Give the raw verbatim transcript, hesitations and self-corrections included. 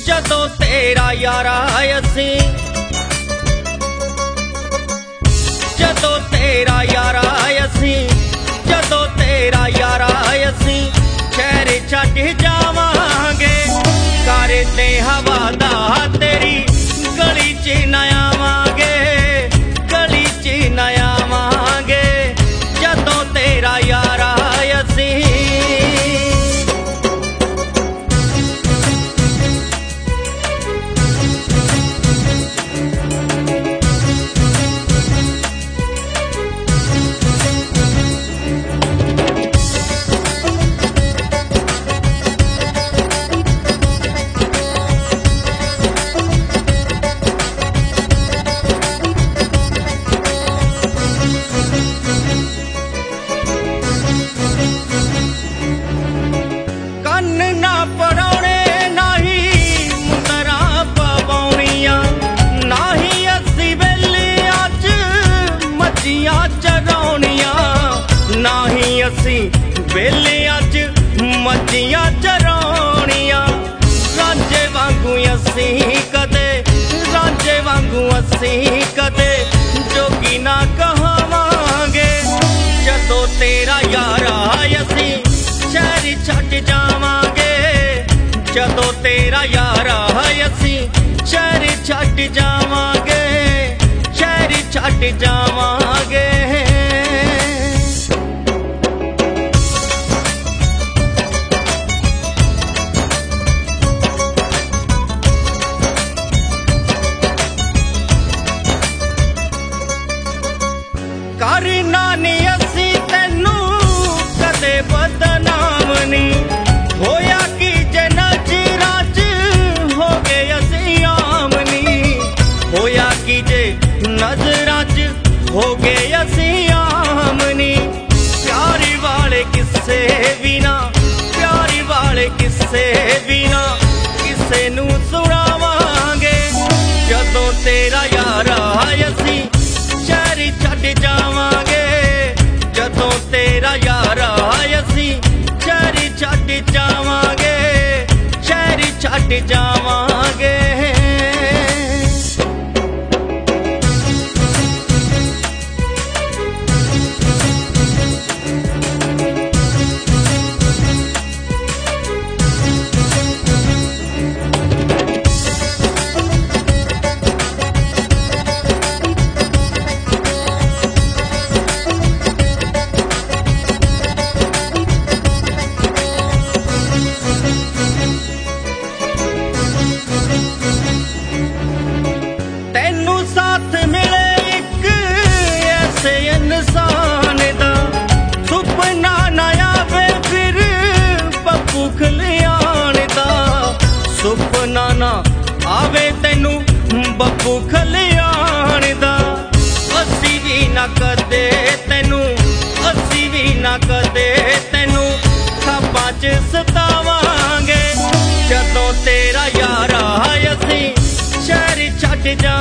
जदों तेरा यारा असीं जदों तेरा यारा असीं जदों तेरा यारा असीं शहर छड्ड जावांगे घर ते हवा दा तेरी गली च न आवांगे गली च न आवांगे जदों तेरा यारा असीं वेले अज मच्छियां चराउणियां रांझे वांगू असीं कदे रांझे वांगू असीं कदे जोगी ना कहावांगे जदों तेरा यारा असीं शहर छड्ड जावांगे जदों तेरा यारा असीं शहर छड्ड जावांगे शहर छड्ड जावांगे करना नी असी तेनू कदे बदनाम नी होया कि जे नजरां च हो गए असी आम नी होया कि जे नजरां च हो गए असी आम नी प्यारी वाले किस्से भी ना प्यारी वाले किस्से भी ना किसे नू सुनावांगे जदों तेरा यारा असी शहर छड्ड जावांगे जदों तेरा यारा असीं शहर छड्ड जावांगे शहर छड्ड जावांगे सुपना ना आवे तेनू बब्बू खलियाण दा असी भी ना कदे तेनू असी भी ना कदे तेनू खाबां च सतावांगे जदों तेरा यारा असीं शहर छड्ड जा